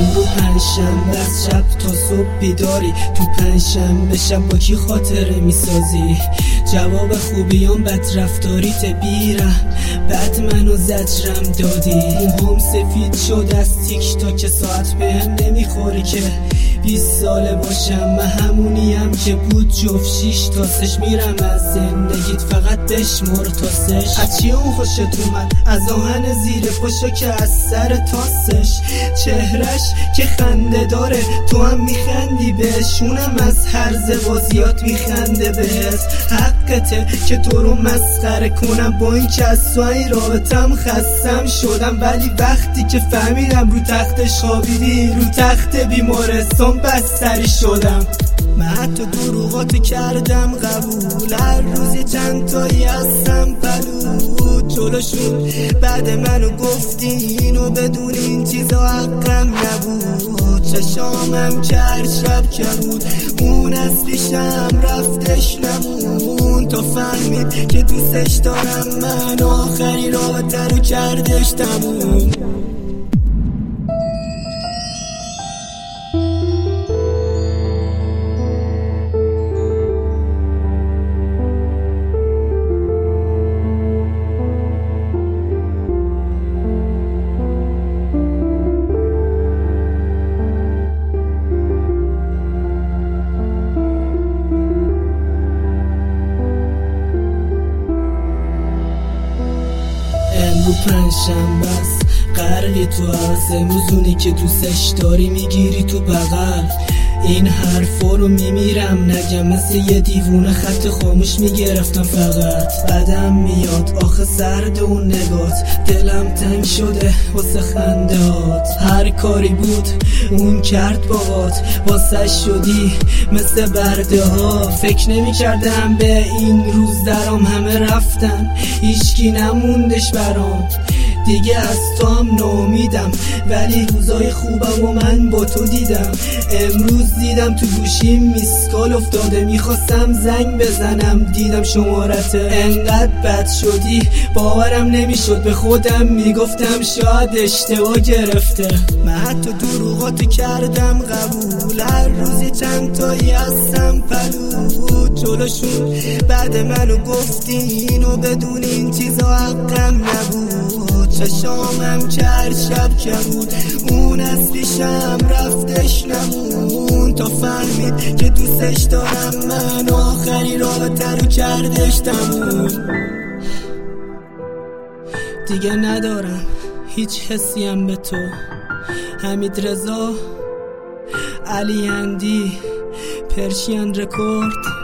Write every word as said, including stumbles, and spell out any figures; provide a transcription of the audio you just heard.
امرو پنجشنبه از شب تا صبح بیداری، تو پنجشنبه شب با کی خاطره میسازی؟ جواب خوبیان بد رفتاریت بیرم، بعد منو زجرم دادی. موهام سفید شد از تیک تا که ساعت بهم نمیخوری که بیست ساله باشم. من همونیم که بود جفت شیش تاسش، میرم از زندگیت فقط بشمر تاسش. از چی اون خوشت اومد؟ از آهن زیر پاشو که از سر تاسش، چهرش که خنده داره تو هم میخندی بهش، اونم از هرز بازیات میخنده بهت. حقته که تو رو مسخره کنم، با این که از تو این رابطم خستم شدم، ولی وقتی که فهمیدم رو تختش خوابیدی، رو تخت بیمارستان بستری شدم. من حتی دروغاتو کردم قبول، هر روزی چند تایی هستم پلو جلوشون، بعد منو گفتی اینو بدون این چیزا حقم نبود. چشامم که هر شب که بود اون از پیشم رفتش نمون، تا فهمید که دوستش دارم من، آخری رابطه رو کردش تموم. امرو پنجشنبه است، غرقی تو عرض، امروز اونی که دوستش داری میگیری تو بغل. این حرفا رو میمیرم نگم، مثل یه دیوونه خط خاموش میگرفتم فقط. بعدم میاد آخه سرد اون نگات، دلم تنگ شده واسه خندهات. هر کاری بود اون کرد باهات، واسه شدی مثل برده ها. فکر نمی کردم به این روز درام همه رفتن، هیچکی نموندش برام دیگه. از تو هم نامیدم ولی روزای خوبم و من با تو دیدم. امروز دیدم تو گوشیم میسکال افتاده، میخواستم زنگ بزنم دیدم شمارته. انقدر بد شدی باورم نمیشد، به خودم میگفتم شاید اشتباه گرفته. من حتی دروغاتو کردم قبول، هر روزی چند تایی هستم پلو جلوشون، بعد منو گفتی اینو بدون این چیزا حقم نبود. چشامم که هر شب که بود اون از پیشم رفتش نمون، تا فهمید که دوستش دارم من، آخری رابطه رو کردش تموم. دیگه ندارم هیچ حسیم به تو. حمیدرضا، علی اندی، پرشین رکورد.